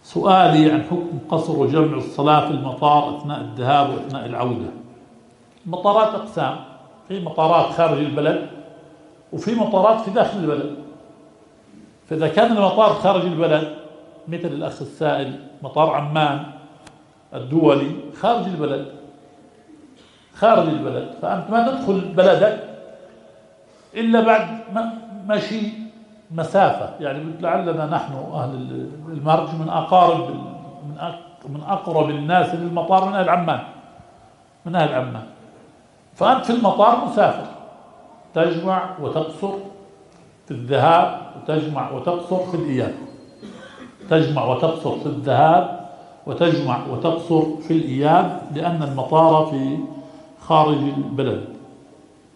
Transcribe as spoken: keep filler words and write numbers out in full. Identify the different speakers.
Speaker 1: سؤالي عن حكم قصر وجمع الصلاة في المطار أثناء الذهاب وأثناء العودة. المطارات أقسام، في مطارات خارج البلد وفي مطارات في داخل البلد. فإذا كان المطار خارج البلد مثل الأخ السائل مطار عمان الدولي خارج البلد خارج البلد فأنت ما تدخل بلدك إلا بعد مشي مسافة، يعني لعلنا نحن أهل المرج من أقارب من أقرب الناس للمطار من أهل عمان من أهل عمان فأنت في المطار مسافر، تجمع وتقصر في الذهاب وتجمع وتقصر في الإياب، تجمع وتقصر في الذهاب وتجمع وتقصر في الإياب، لأن المطار في خارج البلد.